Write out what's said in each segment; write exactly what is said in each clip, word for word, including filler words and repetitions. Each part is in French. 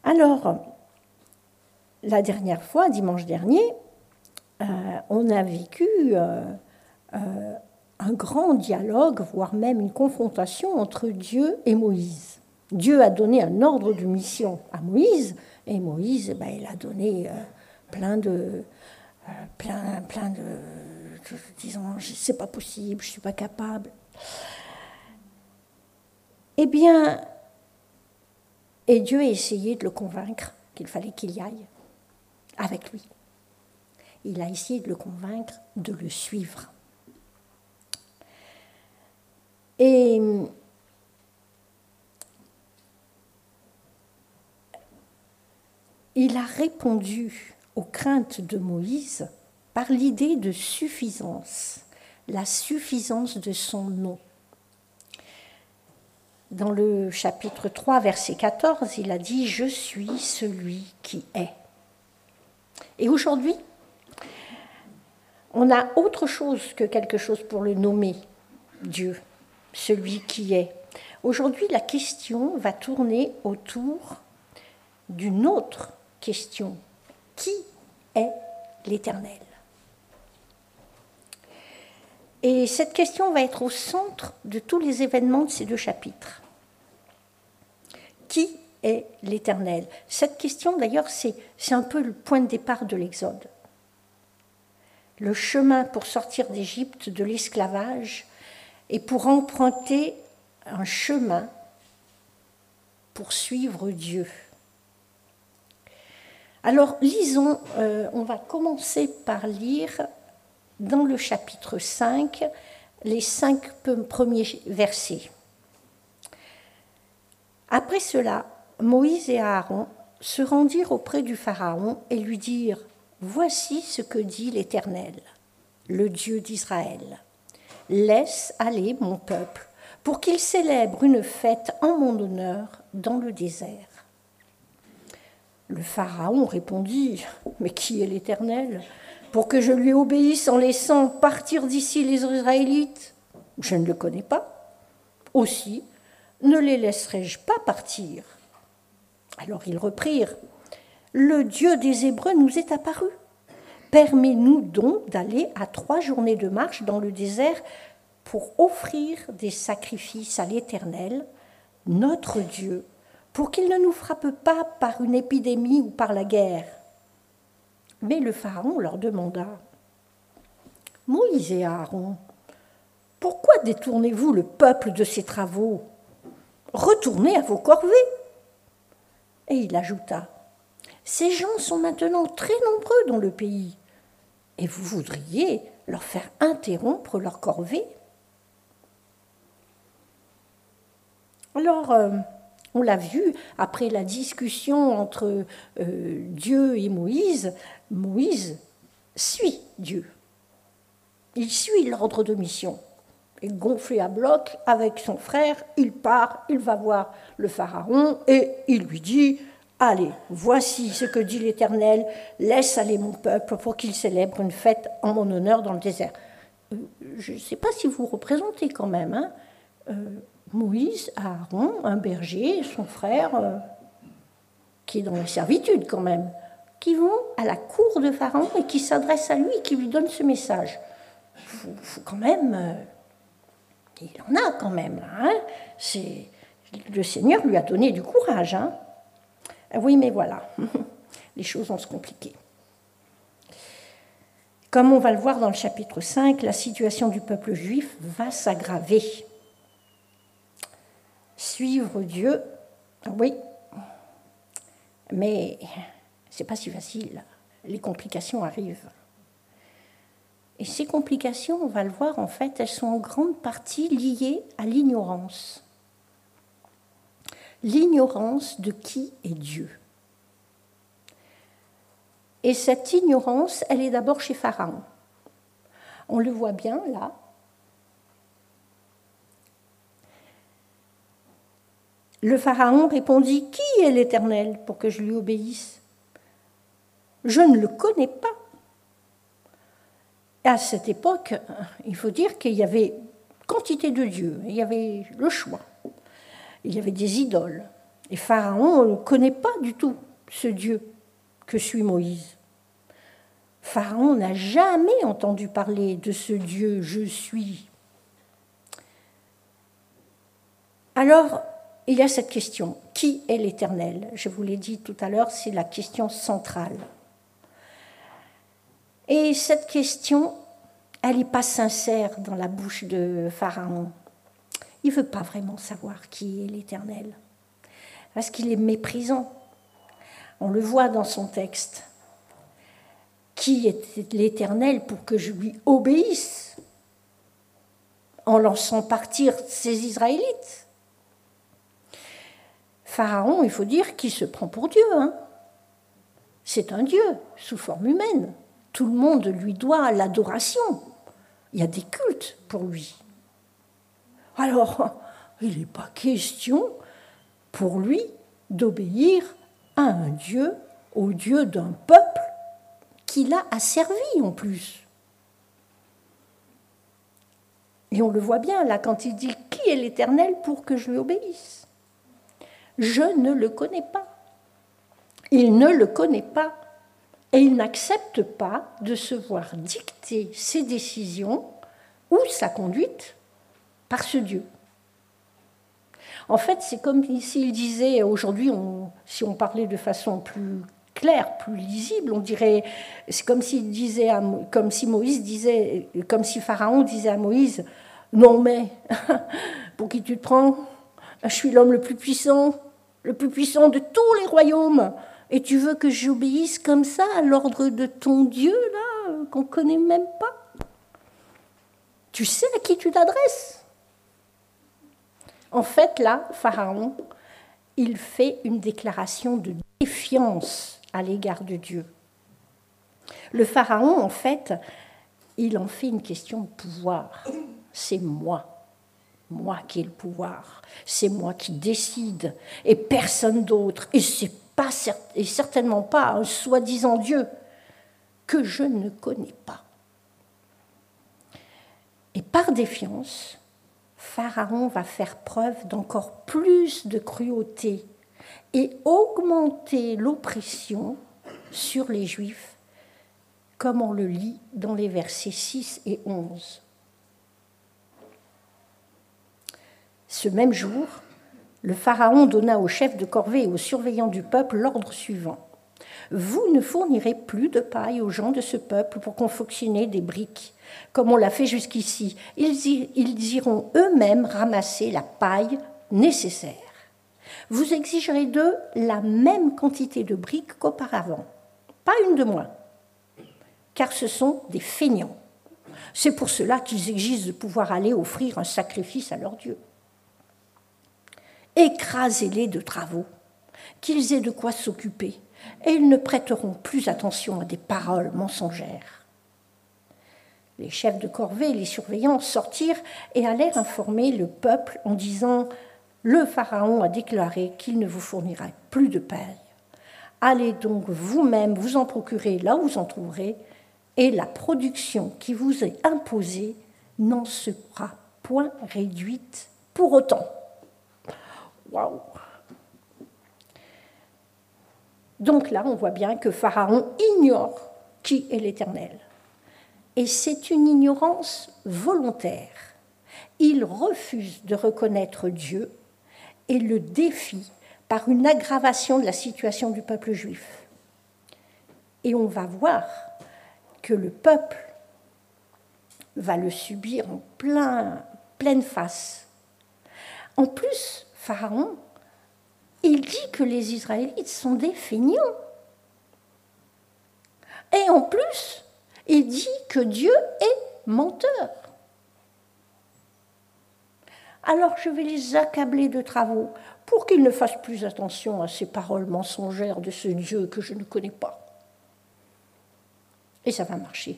Alors, la dernière fois, dimanche dernier, euh, on a vécu euh, euh, un grand dialogue, voire même une confrontation entre Dieu et Moïse. Dieu a donné un ordre de mission à Moïse, et Moïse, ben, il a donné euh, plein de... Euh, plein, plein de, de disant, c'est pas possible, je suis pas capable. Eh bien, et Dieu a essayé de le convaincre qu'il fallait qu'il y aille avec lui. Il a essayé de le convaincre de le suivre. Et il a répondu aux craintes de Moïse par l'idée de suffisance, la suffisance de son nom. Dans le chapitre trois, verset quatorze, il a dit « Je suis celui qui est ». Et aujourd'hui, on a autre chose que quelque chose pour le nommer, Dieu, celui qui est. Aujourd'hui, la question va tourner autour d'une autre question. Qui est l'Éternel ? Et cette question va être au centre de tous les événements de ces deux chapitres. Qui est l'Éternel ? Cette question, d'ailleurs, c'est, c'est un peu le point de départ de l'Exode. Le chemin pour sortir d'Égypte, de l'esclavage, et pour emprunter un chemin pour suivre Dieu. Alors, lisons, euh, on va commencer par lire dans le chapitre cinq, les cinq premiers versets. Après cela, Moïse et Aaron se rendirent auprès du Pharaon et lui dirent « Voici ce que dit l'Éternel, le Dieu d'Israël. Laisse aller mon peuple pour qu'il célèbre une fête en mon honneur dans le désert. » Le Pharaon répondit « Mais qui est l'Éternel ? Pour que je lui obéisse en laissant partir d'ici les Israélites ? Je ne le connais pas. Aussi, ne les laisserai-je pas partir ?» Alors ils reprirent « Le Dieu des Hébreux nous est apparu. Permets-nous donc d'aller à trois journées de marche dans le désert pour offrir des sacrifices à l'Éternel, notre Dieu, pour qu'il ne nous frappe pas par une épidémie ou par la guerre. » Mais le Pharaon leur demanda « Moïse et Aaron, pourquoi détournez-vous le peuple de ses travaux ? Retournez à vos corvées. » Et il ajouta « Ces gens sont maintenant très nombreux dans le pays, et vous voudriez leur faire interrompre leur corvée ?» Alors, euh, on l'a vu, après la discussion entre euh, Dieu et Moïse, Moïse suit Dieu. Il suit l'ordre de mission. Et gonflé à bloc avec son frère, il part, il va voir le Pharaon et il lui dit « Allez, voici ce que dit l'Éternel, laisse aller mon peuple pour qu'il célèbre une fête en mon honneur dans le désert. » Je ne sais pas si vous représentez quand même, hein, euh, Moïse, Aaron, un berger, son frère, euh, qui est dans la servitude quand même, qui vont à la cour de Pharaon et qui s'adressent à lui et qui lui donnent ce message. Il faut, faut quand même... Euh, il en a quand même, là. Hein, c'est, le Seigneur lui a donné du courage. Hein. Oui, mais voilà, les choses vont se compliquer. Comme on va le voir dans le chapitre cinq, la situation du peuple juif va s'aggraver. Suivre Dieu, oui, mais ce n'est pas si facile. Les complications arrivent. Et ces complications, on va le voir, en fait, elles sont en grande partie liées à l'ignorance. L'ignorance de qui est Dieu. Et cette ignorance, elle est d'abord chez Pharaon. On le voit bien, là. Le Pharaon répondit « Qui est l'Éternel pour que je lui obéisse ? Je ne le connais pas. » À cette époque, il faut dire qu'il y avait quantité de dieux, il y avait le choix, il y avait des idoles, Et Pharaon ne connaît pas du tout ce Dieu que suit Moïse. Pharaon n'a jamais entendu parler de ce Dieu « je suis ». Alors, il y a cette question, qui est l'Éternel? Je vous l'ai dit tout à l'heure, c'est la question centrale. Et cette question, elle n'est pas sincère dans la bouche de Pharaon. Il ne veut pas vraiment savoir qui est l'Éternel, parce qu'il est méprisant. On le voit dans son texte. Qui est l'Éternel pour que je lui obéisse en lançant partir ces Israélites? Pharaon, il faut dire qu'il se prend pour Dieu. Hein. C'est un Dieu sous forme humaine. Tout le monde lui doit l'adoration. Il y a des cultes pour lui. Alors, il n'est pas question pour lui d'obéir à un Dieu, au Dieu d'un peuple qu'il a asservi en plus. Et on le voit bien là quand il dit « Qui est l'Éternel pour que je lui obéisse ?» Je ne le connais pas. Il ne le connaît pas. Et il n'accepte pas de se voir dicter ses décisions ou sa conduite par ce Dieu. En fait, c'est comme s'il disait, aujourd'hui, on, si on parlait de façon plus claire, plus lisible, on dirait, c'est comme s'il disait, à, comme si Moïse disait, comme si Pharaon disait à Moïse, non mais, pour qui tu te prends? Je suis l'homme le plus puissant, le plus puissant de tous les royaumes. Et tu veux que j'obéisse comme ça à l'ordre de ton Dieu, là, qu'on ne connaît même pas? Tu sais à qui tu t'adresses? En fait, là, Pharaon, il fait une déclaration de défiance à l'égard de Dieu. Le Pharaon, en fait, il en fait une question de pouvoir. C'est moi, moi qui ai le pouvoir. C'est moi qui décide, et personne d'autre. Et c'est pas, et certainement pas un soi-disant Dieu que je ne connais pas. Et par défiance, Pharaon va faire preuve d'encore plus de cruauté et augmenter l'oppression sur les Juifs, comme on le lit dans les versets six et onze. Ce même jour, le Pharaon donna aux chefs de corvée et aux surveillants du peuple l'ordre suivant. Vous ne fournirez plus de paille aux gens de ce peuple pour confectionner des briques, comme on l'a fait jusqu'ici. Ils, y, ils iront eux-mêmes ramasser la paille nécessaire. Vous exigerez d'eux la même quantité de briques qu'auparavant, pas une de moins, car ce sont des feignants. C'est pour cela qu'ils exigent de pouvoir aller offrir un sacrifice à leur Dieu. Écrasez-les de travaux, qu'ils aient de quoi s'occuper, et ils ne prêteront plus attention à des paroles mensongères. Les chefs de corvée et les surveillants sortirent et allèrent informer le peuple en disant « Le Pharaon a déclaré qu'il ne vous fournira plus de paille. Allez donc vous-même vous en procurer là où vous en trouverez, et la production qui vous est imposée n'en sera point réduite pour autant. » Waouh! Donc là, on voit bien que Pharaon ignore qui est l'Éternel. Et c'est une ignorance volontaire. Il refuse de reconnaître Dieu et le défie par une aggravation de la situation du peuple juif. Et on va voir que le peuple va le subir en plein, pleine face. En plus, Pharaon, il dit que les Israélites sont des feignants. Et en plus, il dit que Dieu est menteur. Alors je vais les accabler de travaux pour qu'ils ne fassent plus attention à ces paroles mensongères de ce Dieu que je ne connais pas. Et ça va marcher.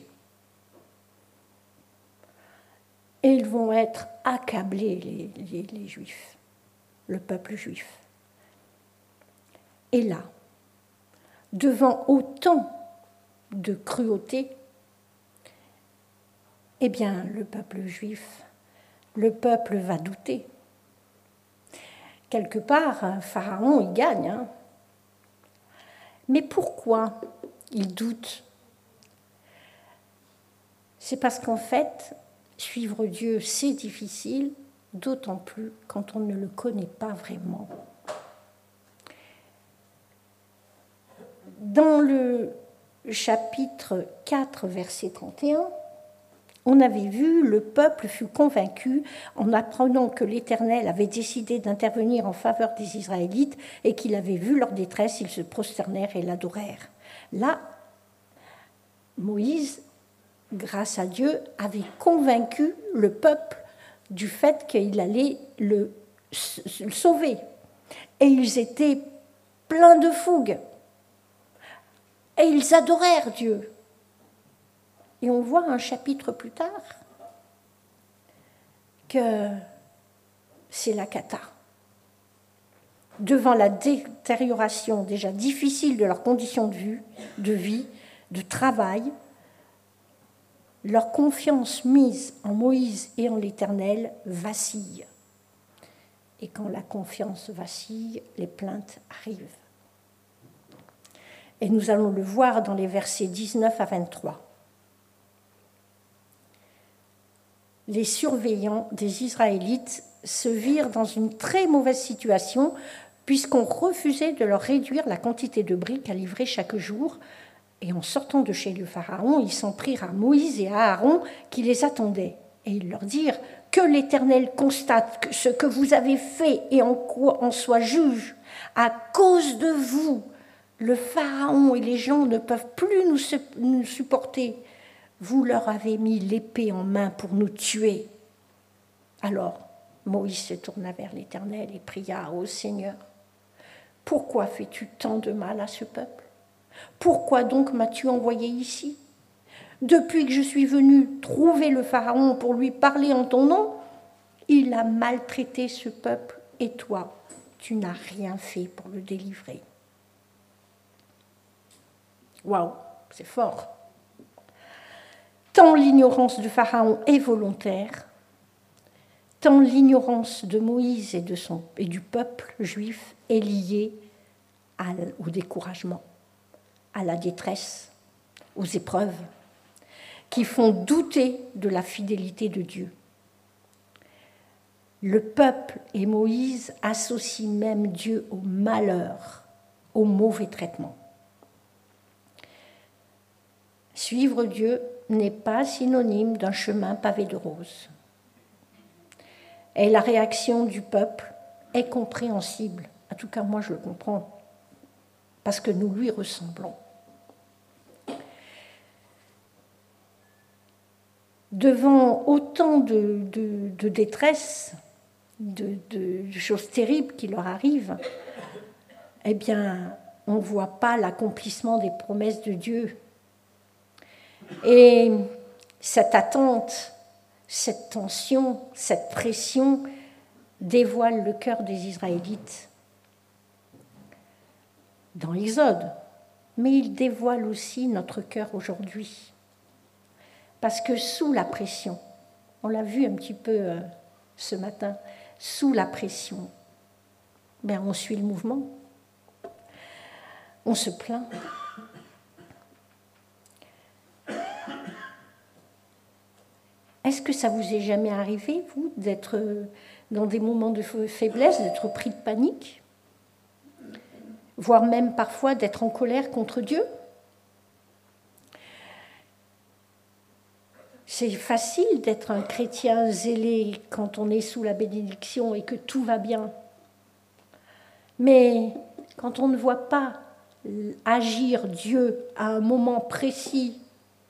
Et ils vont être accablés, les, les, les Juifs, le peuple juif. Et là, devant autant de cruauté, eh bien, le peuple juif, le peuple va douter. quelque part, Pharaon, il gagne. Hein. Mais pourquoi il doute? C'est parce qu'en fait, suivre Dieu, c'est difficile, d'autant plus quand on ne le connaît pas vraiment. Dans le chapitre quatre, verset trente et un, on avait vu, le peuple fut convaincu en apprenant que l'Éternel avait décidé d'intervenir en faveur des Israélites et qu'il avait vu leur détresse, ils se prosternèrent et l'adorèrent. Là, Moïse, grâce à Dieu, avait convaincu le peuple du fait qu'il allait le sauver. Et ils étaient pleins de fougue. Et ils adorèrent Dieu. Et on voit un chapitre plus tard que c'est la cata. Devant la détérioration déjà difficile de leurs conditions de vie, de vie, de travail, leur confiance mise en Moïse et en l'Éternel vacille. Et quand la confiance vacille, les plaintes arrivent. Et nous allons le voir dans les versets dix-neuf à vingt-trois. Les surveillants des Israélites se virent dans une très mauvaise situation puisqu'on refusait de leur réduire la quantité de briques à livrer chaque jour. Et en sortant de chez le Pharaon, ils s'en prirent à Moïse et à Aaron qui les attendaient. Et ils leur dirent « Que l'Éternel constate ce que vous avez fait et en quoi en soit juge. À cause de vous, le Pharaon et les gens ne peuvent plus nous supporter. Vous leur avez mis l'épée en main pour nous tuer. » Alors Moïse se tourna vers l'Éternel et pria « Ô Seigneur, pourquoi fais-tu tant de mal à ce peuple ? Pourquoi donc m'as-tu envoyé ici ? Depuis que je suis venu trouver le Pharaon pour lui parler en ton nom, il a maltraité ce peuple et toi, tu n'as rien fait pour le délivrer. » Waouh, c'est fort. Tant l'ignorance de Pharaon est volontaire, tant l'ignorance de Moïse et, de son, et du peuple juif est liée à, au découragement, à la détresse, aux épreuves, qui font douter de la fidélité de Dieu. Le peuple et Moïse associent même Dieu au malheur, au mauvais traitement. Suivre Dieu n'est pas synonyme d'un chemin pavé de roses. Et la réaction du peuple est compréhensible. En tout cas, moi, je le comprends, parce que nous lui ressemblons. Devant autant de, de, de détresse, de, de choses terribles qui leur arrivent, eh bien, on ne voit pas l'accomplissement des promesses de Dieu. Et cette attente, cette tension, cette pression dévoile le cœur des Israélites dans l'Exode, mais il dévoile aussi notre cœur aujourd'hui. Parce que sous la pression, on l'a vu un petit peu euh, ce matin, sous la pression, ben on suit le mouvement, on se plaint. Est-ce que ça vous est jamais arrivé, vous, d'être dans des moments de faiblesse, d'être pris de panique, voire même parfois d'être en colère contre Dieu ? C'est facile d'être un chrétien zélé quand on est sous la bénédiction et que tout va bien. Mais quand on ne voit pas agir Dieu à un moment précis,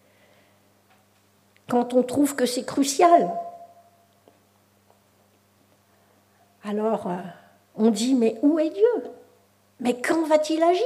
quand on trouve que c'est crucial, alors euh, on dit, mais où est Dieu ? Mais quand va-t-il agir ?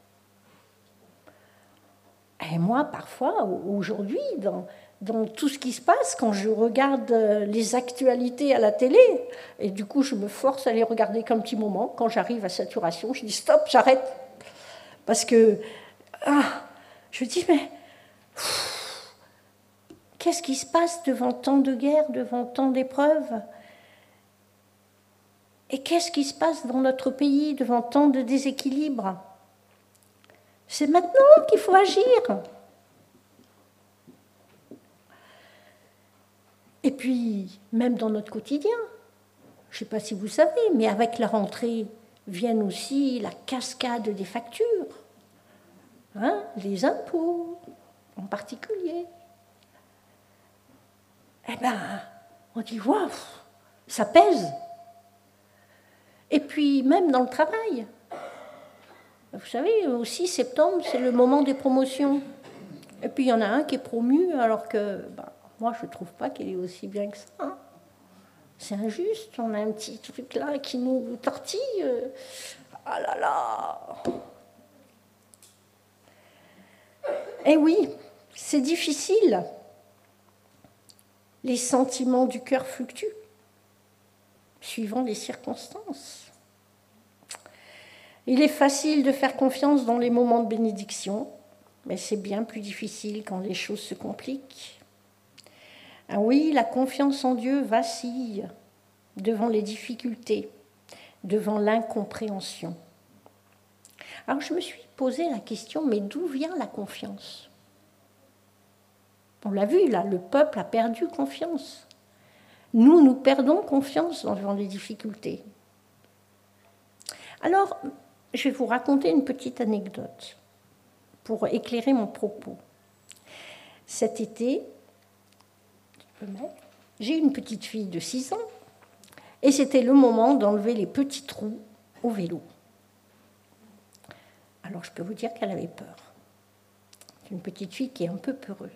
Et moi, parfois, aujourd'hui, dans, dans tout ce qui se passe, quand je regarde les actualités à la télé, et du coup, je me force à les regarder qu'un petit moment, quand j'arrive à saturation, je dis stop, j'arrête. Parce que, ah, je dis, mais pff, qu'est-ce qui se passe devant tant de guerres, devant tant d'épreuves ? Et qu'est-ce qui se passe dans notre pays devant tant de déséquilibres? C'est maintenant qu'il faut agir. Et puis, même dans notre quotidien, je ne sais pas si vous savez, mais avec la rentrée viennent aussi la cascade des factures, hein, les impôts en particulier. Eh bien, on dit, waouh, ça pèse. Et puis, même dans le travail. Vous savez, aussi, septembre, c'est le moment des promotions. Et puis, il y en a un qui est promu, alors que bah, moi, je ne trouve pas qu'il est aussi bien que ça. Hein. C'est injuste, on a un petit truc là qui nous tortille. Ah là là. Eh oui, c'est difficile. Les sentiments du cœur fluctuent, suivant les circonstances. Il est facile de faire confiance dans les moments de bénédiction, mais c'est bien plus difficile quand les choses se compliquent. Ah oui, la confiance en Dieu vacille devant les difficultés, devant l'incompréhension. Alors je me suis posé la question, mais d'où vient la confiance? On l'a vu là, le peuple a perdu confiance. Nous, nous perdons confiance devant les difficultés. Alors, je vais vous raconter une petite anecdote pour éclairer mon propos. Cet été, j'ai une petite fille de six ans et c'était le moment d'enlever les petits trous au vélo. Alors, je peux vous dire qu'elle avait peur. C'est une petite fille qui est un peu peureuse.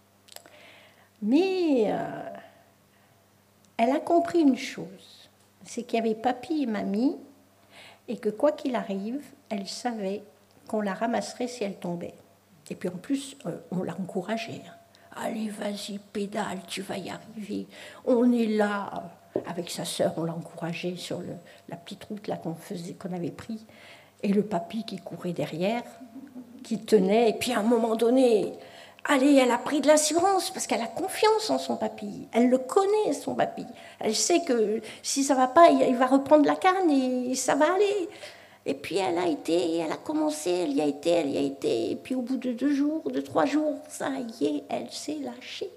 Mais euh, elle a compris une chose, c'est qu'il y avait papy et mamie et que quoi qu'il arrive, elle savait qu'on la ramasserait si elle tombait. Et puis en plus, euh, on l'a encouragée. Allez, vas-y, pédale, tu vas y arriver. On est là. Avec sa sœur, on l'a encouragée sur le, la petite route là qu'on faisait, qu'on avait pris. Et le papy qui courait derrière, qui tenait. Et puis à un moment donné, allez, elle a pris de l'assurance parce qu'elle a confiance en son papy. Elle le connaît, son papy. Elle sait que si ça ne va pas, il va reprendre la canne et ça va aller. Et puis elle a été, elle a commencé, elle y a été, elle y a été. Et puis au bout de deux jours, de trois jours, ça y est, elle s'est lâchée.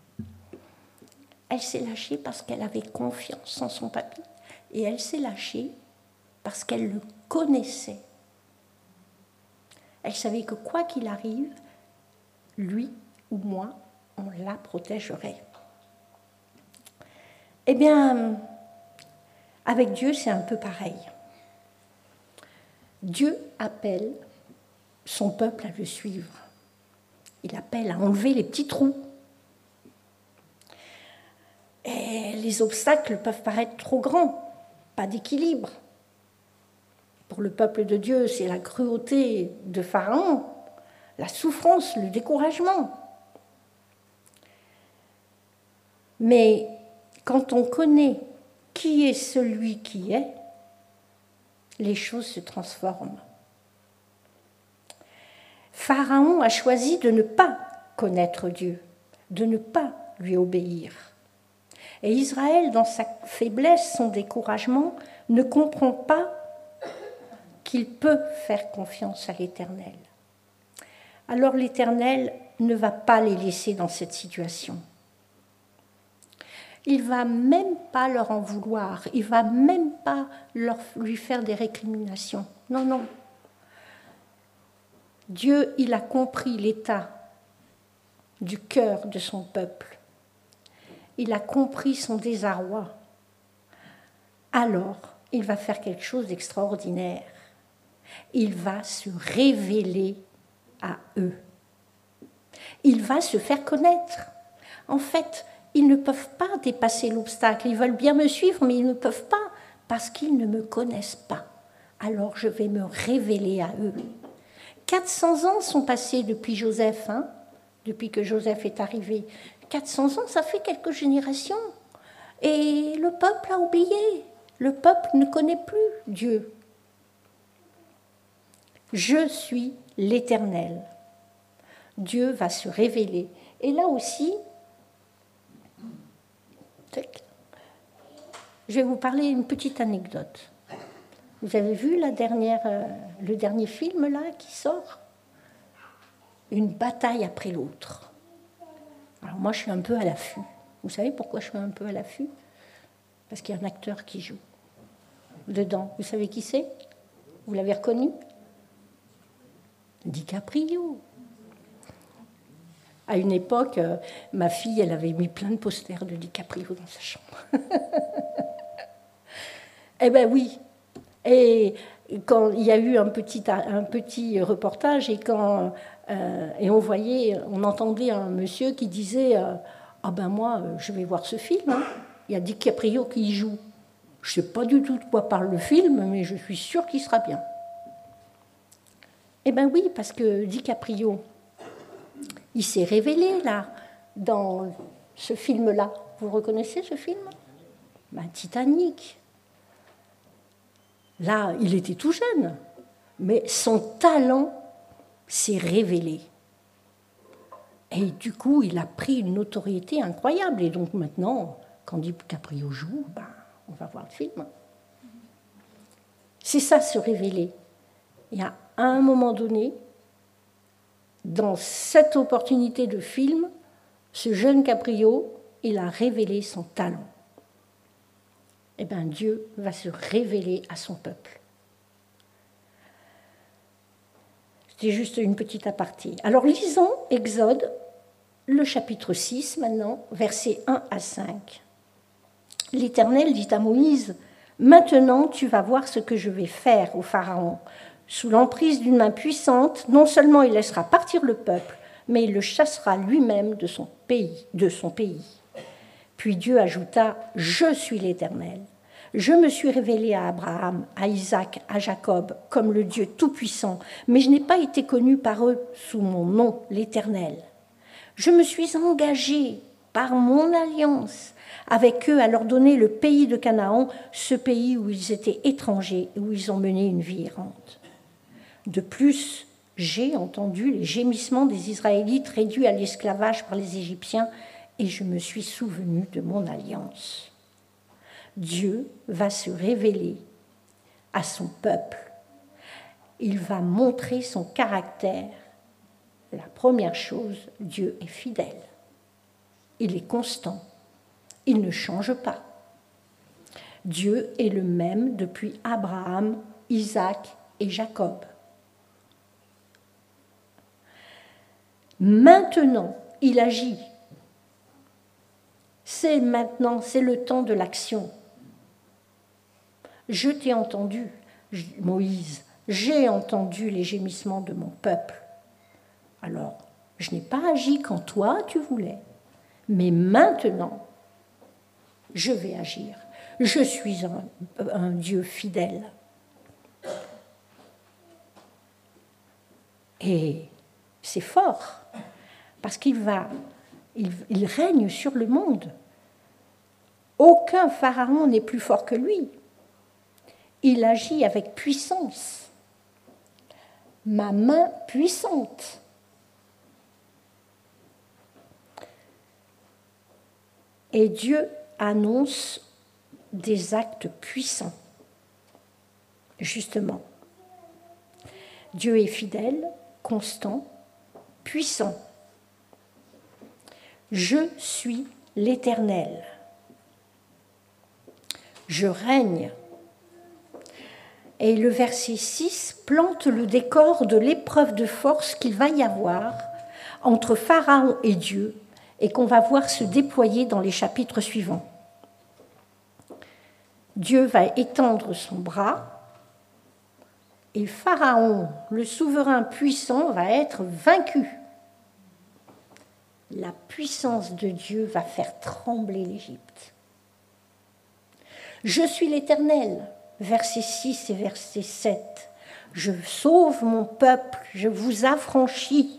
Elle s'est lâchée parce qu'elle avait confiance en son papy. Et elle s'est lâchée parce qu'elle le connaissait. Elle savait que quoi qu'il arrive, lui ou moi, on la protégerait. Eh bien, avec Dieu, c'est un peu pareil. Dieu appelle son peuple à le suivre. Il appelle à enlever les petits trous. Et les obstacles peuvent paraître trop grands, pas d'équilibre. Pour le peuple de Dieu, c'est la cruauté de Pharaon, la souffrance, le découragement. Mais quand on connaît qui est celui qui est, les choses se transforment. Pharaon a choisi de ne pas connaître Dieu, de ne pas lui obéir. Et Israël, dans sa faiblesse, son découragement, ne comprend pas qu'il peut faire confiance à l'Éternel. Alors l'Éternel ne va pas les laisser dans cette situation. Il ne va même pas leur en vouloir, il ne va même pas leur, lui faire des récriminations. Non, non. Dieu, il a compris l'état du cœur de son peuple. Il a compris son désarroi. Alors, il va faire quelque chose d'extraordinaire. Il va se révéler à eux. Il va se faire connaître. En fait, ils ne peuvent pas dépasser l'obstacle. Ils veulent bien me suivre, mais ils ne peuvent pas parce qu'ils ne me connaissent pas. Alors, je vais me révéler à eux. quatre cents ans sont passés depuis Joseph, hein, depuis que Joseph est arrivé. quatre cents ans, ça fait quelques générations. Et le peuple a oublié. Le peuple ne connaît plus Dieu. Je suis l'Éternel. Dieu va se révéler. Et là aussi, je vais vous parler une petite anecdote. Vous avez vu la dernière, euh, le dernier film là qui sort ? Une bataille après l'autre. Alors moi, je suis un peu à l'affût. Vous savez pourquoi je suis un peu à l'affût ? Parce qu'il y a un acteur qui joue dedans. Vous savez qui c'est ? Vous l'avez reconnu ? DiCaprio. À une époque, euh, ma fille, elle avait mis plein de posters de DiCaprio dans sa chambre. Eh bien oui. Et quand il y a eu un petit, un petit reportage, et, quand, euh, et on voyait, on entendait un monsieur qui disait euh, « Ah ben moi, je vais voir ce film, hein. Il y a DiCaprio qui y joue. Je ne sais pas du tout de quoi parle le film, mais je suis sûre qu'il sera bien. » Eh bien oui, parce que DiCaprio, il s'est révélé là, dans ce film-là. Vous reconnaissez ce film ? Ben, Titanic. Là, il était tout jeune, mais son talent s'est révélé. Et du coup, il a pris une notoriété incroyable. Et donc maintenant, quand DiCaprio joue, ben, on va voir le film. C'est ça, se révéler. Il y a un moment donné, dans cette opportunité de film, ce jeune Caprio, il a révélé son talent. Eh bien, Dieu va se révéler à son peuple. C'était juste une petite aparté. Alors, lisons Exode, le chapitre six, maintenant, versets un à cinq. L'Éternel dit à Moïse, « Maintenant, tu vas voir ce que je vais faire au Pharaon. Sous l'emprise d'une main puissante, non seulement il laissera partir le peuple, mais il le chassera lui-même de son pays, de son pays. » Puis Dieu ajouta, « Je suis l'Éternel. Je me suis révélé à Abraham, à Isaac, à Jacob, comme le Dieu Tout-Puissant, mais je n'ai pas été connu par eux sous mon nom, l'Éternel. Je me suis engagé par mon alliance avec eux à leur donner le pays de Canaan, ce pays où ils étaient étrangers et où ils ont mené une vie errante. De plus, j'ai entendu les gémissements des Israélites réduits à l'esclavage par les Égyptiens et je me suis souvenu de mon alliance. Dieu va se révéler à son peuple. Il va montrer son caractère. La première chose, Dieu est fidèle. Il est constant. Il ne change pas. Dieu est le même depuis Abraham, Isaac et Jacob. Maintenant, il agit. C'est maintenant, c'est le temps de l'action. Je t'ai entendu, Moïse, j'ai entendu les gémissements de mon peuple. Alors, je n'ai pas agi quand toi tu voulais, mais maintenant, je vais agir. Je suis un, un Dieu fidèle. Et c'est fort, parce qu'il va, il, il règne sur le monde. Aucun pharaon n'est plus fort que lui. Il agit avec puissance. Ma main puissante. Et Dieu annonce des actes puissants. Justement, Dieu est fidèle, constant, puissant. Je suis l'Éternel. Je règne. Et le verset six plante le décor de l'épreuve de force qu'il va y avoir entre Pharaon et Dieu et qu'on va voir se déployer dans les chapitres suivants. Dieu va étendre son bras et Pharaon, le souverain puissant, va être vaincu. La puissance de Dieu va faire trembler l'Égypte. Je suis l'Éternel. Versets six et verset sept. Je sauve mon peuple, je vous affranchis.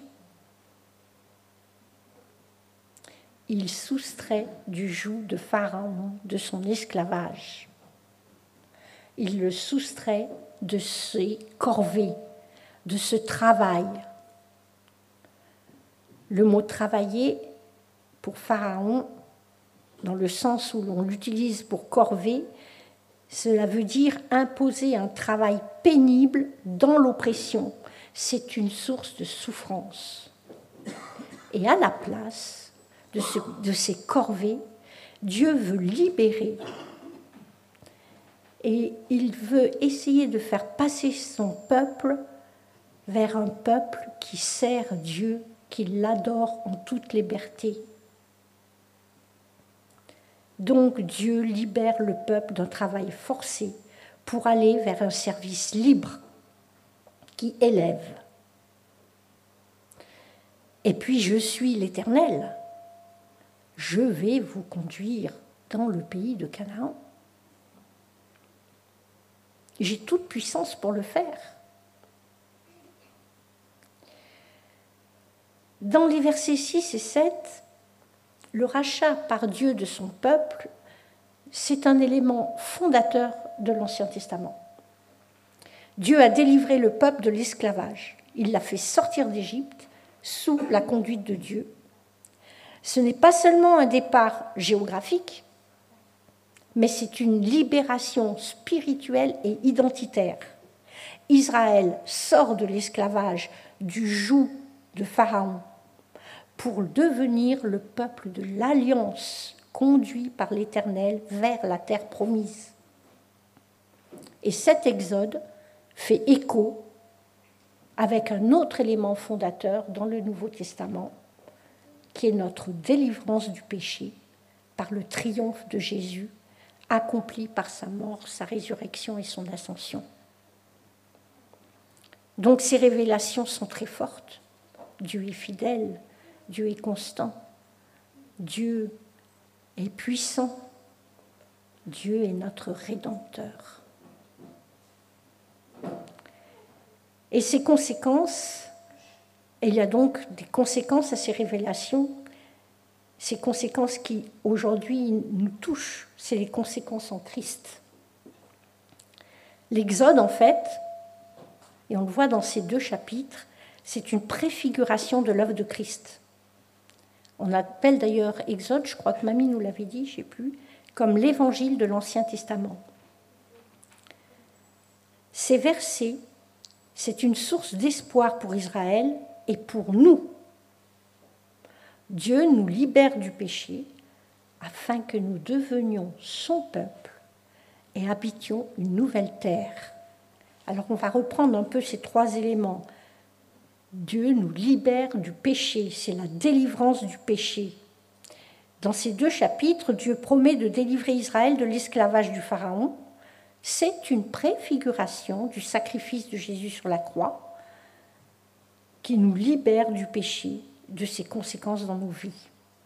Il soustrait du joug de Pharaon de son esclavage. Il le soustrait de ses corvées, de ce travail. Le mot travailler, pour Pharaon, dans le sens où l'on l'utilise pour corvée, cela veut dire imposer un travail pénible dans l'oppression. C'est une source de souffrance. Et à la place de, ce, de ces corvées, Dieu veut libérer. Et il veut essayer de faire passer son peuple vers un peuple qui sert Dieu, qui l'adore en toute liberté. Donc Dieu libère le peuple d'un travail forcé pour aller vers un service libre qui élève. Et puis je suis l'Éternel. Je vais vous conduire dans le pays de Canaan. J'ai toute puissance pour le faire. Dans les versets six et sept, le rachat par Dieu de son peuple, c'est un élément fondateur de l'Ancien Testament. Dieu a délivré le peuple de l'esclavage. Il l'a fait sortir d'Égypte sous la conduite de Dieu. Ce n'est pas seulement un départ géographique, mais c'est une libération spirituelle et identitaire. Israël sort de l'esclavage, du joug de Pharaon, pour devenir le peuple de l'alliance conduit par l'Éternel vers la terre promise. Et cet exode fait écho avec un autre élément fondateur dans le Nouveau Testament, qui est notre délivrance du péché par le triomphe de Jésus, accompli par sa mort, sa résurrection et son ascension. Donc ces révélations sont très fortes. Dieu est fidèle, Dieu est constant, Dieu est puissant, Dieu est notre Rédempteur. Et ces conséquences, et il y a donc des conséquences à ces révélations, ces conséquences qui aujourd'hui nous touchent, c'est les conséquences en Christ. L'Exode, en fait, et on le voit dans ces deux chapitres, c'est une préfiguration de l'œuvre de Christ. On appelle d'ailleurs Exode, je crois que Mamie nous l'avait dit, je ne sais plus, comme l'évangile de l'Ancien Testament. Ces versets, c'est une source d'espoir pour Israël et pour nous. Dieu nous libère du péché afin que nous devenions son peuple et habitions une nouvelle terre. Alors on va reprendre un peu ces trois éléments. Dieu nous libère du péché, c'est la délivrance du péché. Dans ces deux chapitres, Dieu promet de délivrer Israël de l'esclavage du Pharaon. C'est une préfiguration du sacrifice de Jésus sur la croix qui nous libère du péché, de ses conséquences dans nos vies.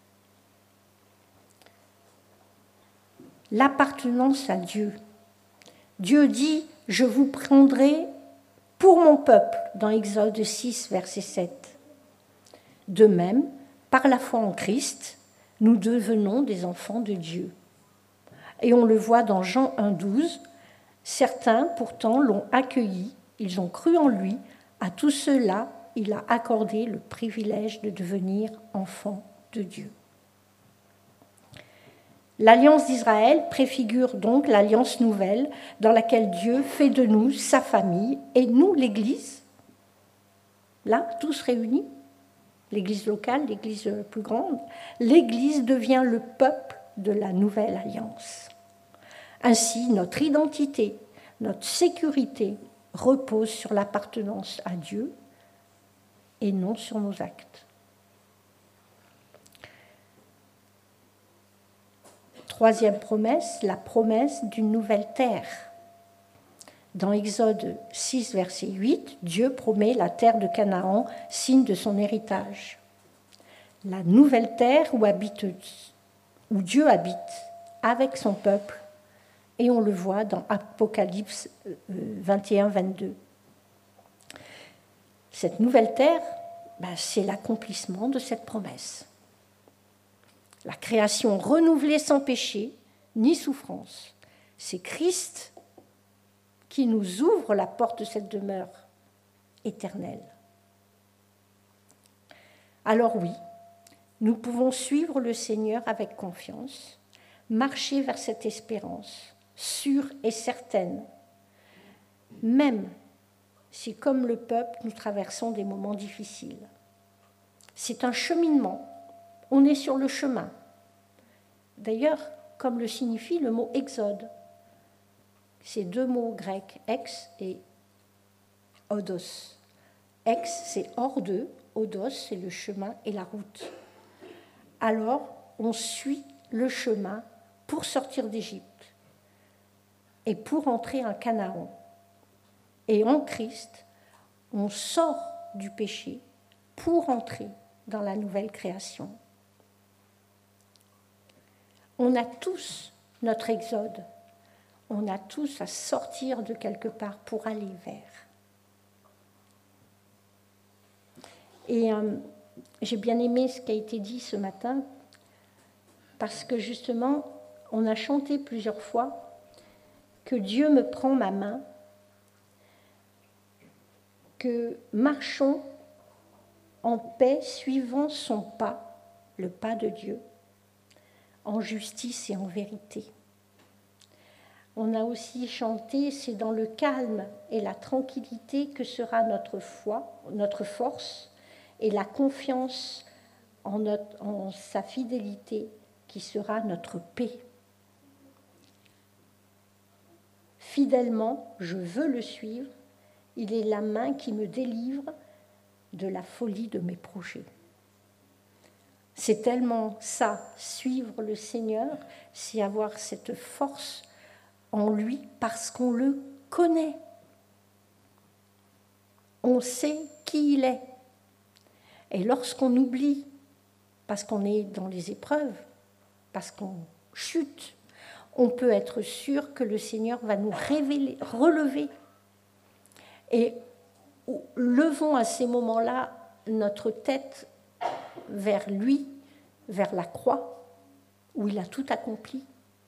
L'appartenance à Dieu. Dieu dit « Je vous prendrai pour mon peuple » dans Exode six, verset sept. De même, par la foi en Christ, nous devenons des enfants de Dieu. Et on le voit dans Jean un, douze. Certains, pourtant, l'ont accueilli, ils ont cru en lui. À tous ceux-là, il a accordé le privilège de devenir enfants de Dieu. L'alliance d'Israël préfigure donc l'alliance nouvelle dans laquelle Dieu fait de nous sa famille et nous, l'Église, là, tous réunis, l'Église locale, l'Église plus grande, l'Église devient le peuple de la nouvelle alliance. Ainsi, notre identité, notre sécurité repose sur l'appartenance à Dieu et non sur nos actes. Troisième promesse, la promesse d'une nouvelle terre. Dans Exode six, verset huit, Dieu promet la terre de Canaan, signe de son héritage. La nouvelle terre où, habite, où Dieu habite avec son peuple, et on le voit dans Apocalypse vingt et un, vingt-deux. Cette nouvelle terre, ben, c'est l'accomplissement de cette promesse. La création renouvelée sans péché ni souffrance. C'est Christ qui nous ouvre la porte de cette demeure éternelle. Alors oui, nous pouvons suivre le Seigneur avec confiance, marcher vers cette espérance, sûre et certaine, même si, comme le peuple, nous traversons des moments difficiles. C'est un cheminement, on est sur le chemin. D'ailleurs, comme le signifie le mot exode, ces deux mots grecs, ex et odos. Ex, c'est hors d'eux, odos, c'est le chemin et la route. Alors, on suit le chemin pour sortir d'Égypte et pour entrer en Canaan. Et en Christ, on sort du péché pour entrer dans la nouvelle création. On a tous notre exode. On a tous à sortir de quelque part pour aller vers. Et euh, j'ai bien aimé ce qui a été dit ce matin, parce que justement, on a chanté plusieurs fois que Dieu me prend ma main, que marchons en paix suivant son pas, le pas de Dieu, en justice et en vérité. On a aussi chanté, c'est dans le calme et la tranquillité que sera notre foi, notre force et la confiance en, notre, en sa fidélité qui sera notre paix. Fidèlement, je veux le suivre, il est la main qui me délivre de la folie de mes projets. C'est tellement ça, suivre le Seigneur, c'est avoir cette force en lui parce qu'on le connaît. On sait qui il est. Et lorsqu'on oublie, parce qu'on est dans les épreuves, parce qu'on chute, on peut être sûr que le Seigneur va nous révéler, relever. Et levons à ces moments-là notre tête vers lui, vers la croix, où il a tout accompli.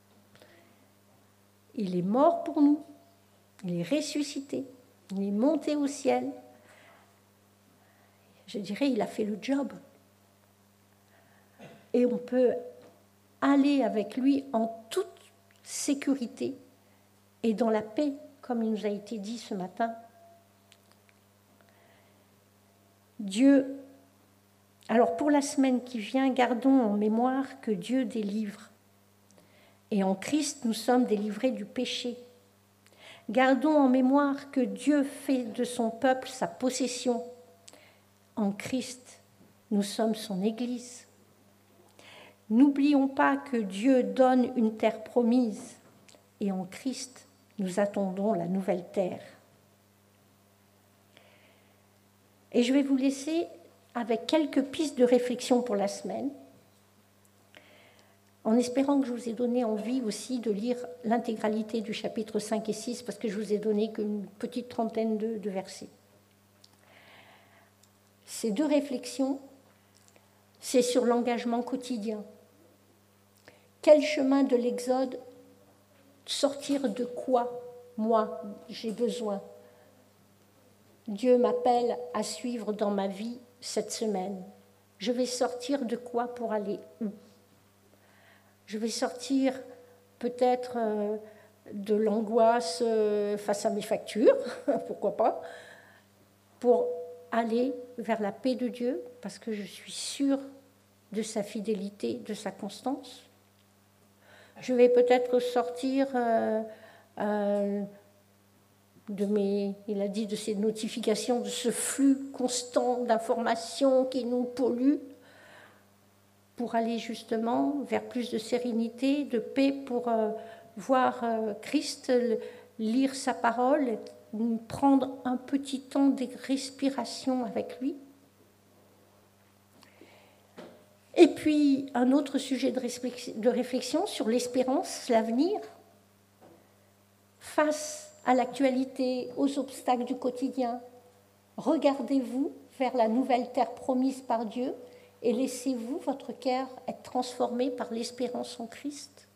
Il est mort pour nous, il est ressuscité, il est monté au ciel. Je dirais, il a fait le job. Et on peut aller avec lui en toute sécurité et dans la paix, comme il nous a été dit ce matin. Dieu, alors pour la semaine qui vient, gardons en mémoire que Dieu délivre. Et en Christ, nous sommes délivrés du péché. Gardons en mémoire que Dieu fait de son peuple sa possession. En Christ, nous sommes son Église. N'oublions pas que Dieu donne une terre promise. Et en Christ, nous attendons la nouvelle terre. Et je vais vous laisser avec quelques pistes de réflexion pour la semaine, en espérant que je vous ai donné envie aussi de lire l'intégralité du chapitre cinq et six, parce que je vous ai donné qu'une petite trentaine de, de versets. Ces deux réflexions, c'est sur l'engagement quotidien. Quel chemin de l'Exode, sortir de quoi, moi, j'ai besoin? Dieu m'appelle à suivre dans ma vie cette semaine. Je vais sortir de quoi pour aller où? Je vais sortir peut-être euh, de l'angoisse euh, face à mes factures, pourquoi pas, pour aller vers la paix de Dieu, parce que je suis sûre de sa fidélité, de sa constance. Je vais peut-être sortir euh, euh, de mes, il a dit, de ces notifications, de ce flux constant d'informations qui nous pollue, pour aller justement vers plus de sérénité, de paix, pour euh, voir euh, Christ, lire sa parole, prendre un petit temps de respiration avec lui. Et puis, un autre sujet de réflexion sur l'espérance, l'avenir, face à l'actualité, aux obstacles du quotidien. Regardez-vous vers la nouvelle terre promise par Dieu et laissez-vous votre cœur être transformé par l'espérance en Christ.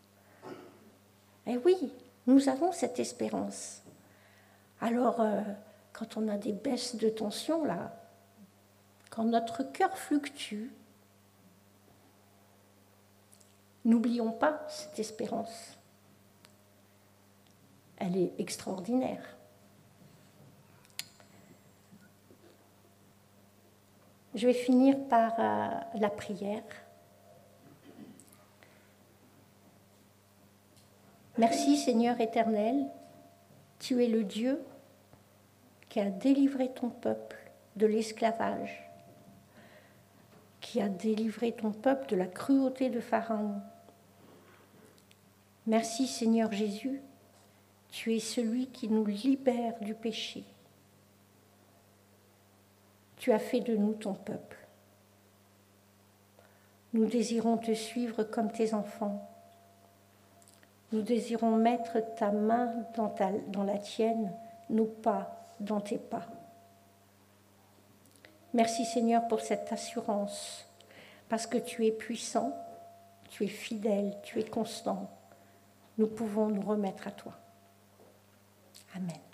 Et oui, nous avons cette espérance. Alors, euh, quand on a des baisses de tension, là, quand notre cœur fluctue, N'oublions pas cette espérance. Elle est extraordinaire. Je vais finir par euh, la prière. Merci Seigneur éternel, tu es le Dieu qui a délivré ton peuple de l'esclavage, qui a délivré ton peuple de la cruauté de Pharaon. Merci Seigneur Jésus, tu es celui qui nous libère du péché. Tu as fait de nous ton peuple. Nous désirons te suivre comme tes enfants. Nous désirons mettre ta main dans, ta, dans la tienne, nos pas dans tes pas. Merci Seigneur pour cette assurance, parce que tu es puissant, tu es fidèle, tu es constant. Nous pouvons nous remettre à toi. Amen.